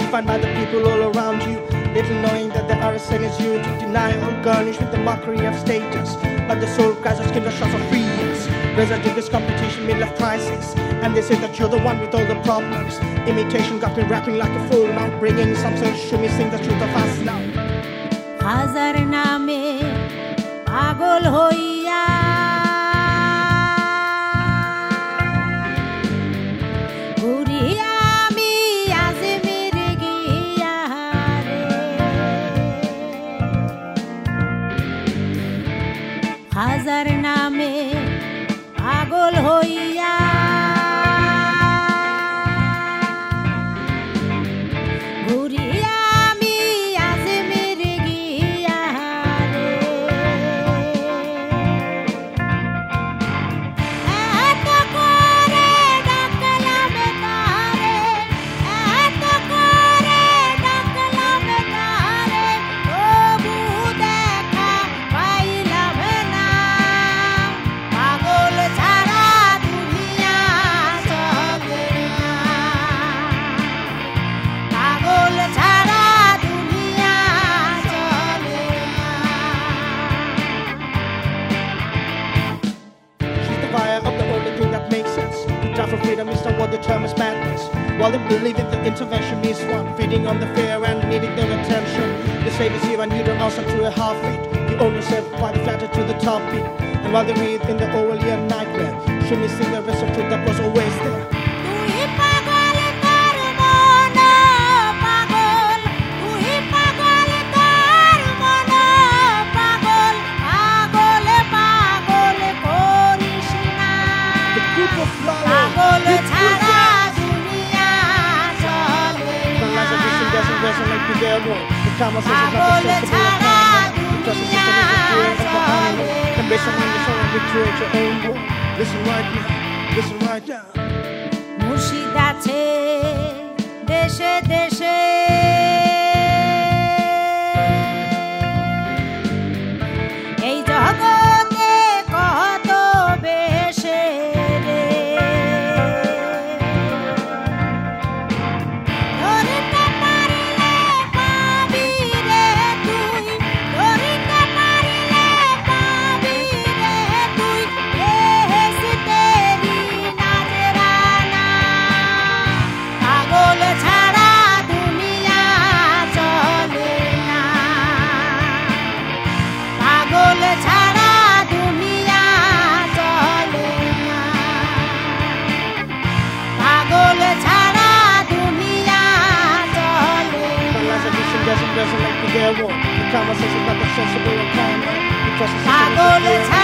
defined by the people all around you, little knowing that there are a sentence you to deny or garnish with the mockery of status. But the soul cries out, skin the shots of free years. Result in this competition, middle of crisis, and they say that you're the one with all the problems. Imitation got me rapping like a fool, now bringing some sense. Show me sing the truth of us now. হাজার নামে পাগল হইয়া ঘুরিয়া আমি আজমির গিয়া রে হাজার নামে পাগল হইয়া ঘুরিয়া For freedom is not what the term is madness. While they believe that the intervention is one, feeding on the fear and needing their attention. The slave is here and you don't answer to a heartbeat. You own yourself by the flatter to the top beat. And while they read in the Orwellian nightmare, should me sing the rest of truth that was always there. Resonate with their war. The conversation not the sensible because the system is a fear of the animal. And based on your soul and create your own world. Listen right now, listen right now. মুর্শিদ আছে দেশে দেশে এই জগতে কত বেশে রে Doesn't resonate with their war. The conversation got the sensible and calm. Because the system is a fear